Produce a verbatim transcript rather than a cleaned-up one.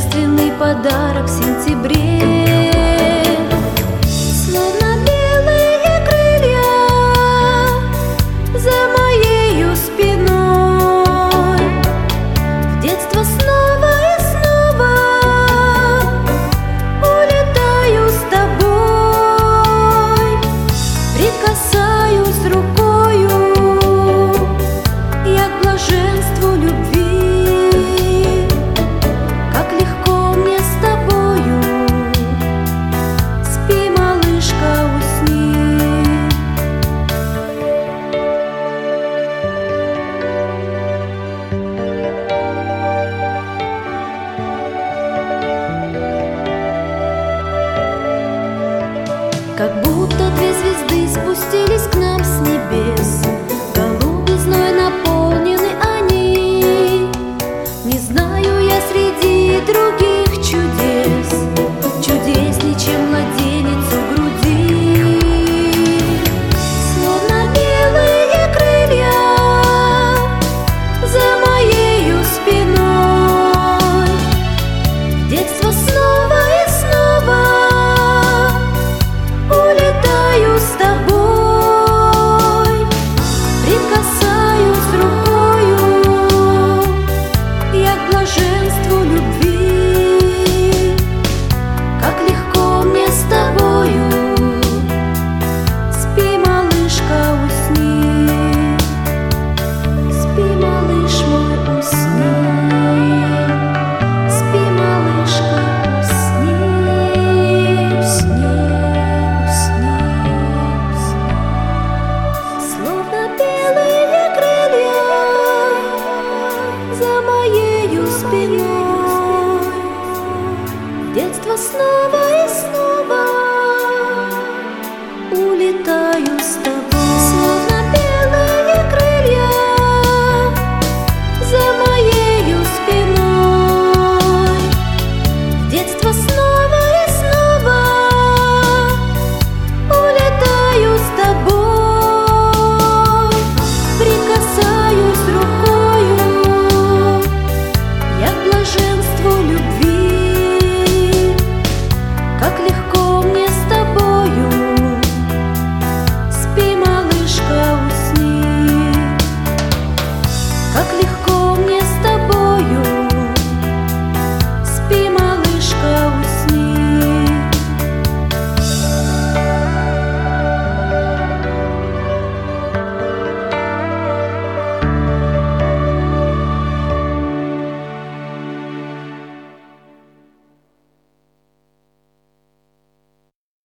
торжественный подарок в сентябре. Словно белые крылья за моею спиной, в детство снова и снова улетаю с тобой, прикасаюсь рукою я к блаженству любви. Как легко мне с тобою, спи, малышка, усни. Как будто две звезды спустились к нам с небес, голубизной наполнены они. Не знаю я среди других чудес чудесней, чем младенец у груди. Словно белые крылья за моею спиной, в детство снова и снова улетаю с тобой, прикасаюсь рукою я к блаженству любви. Как легко мне с тобою, спи, малышка, усни. Спи, малыш мой, усни. Спи, малышка, усни. Усни, усни, усни. Словно белые крылья за моею спиной, детство снова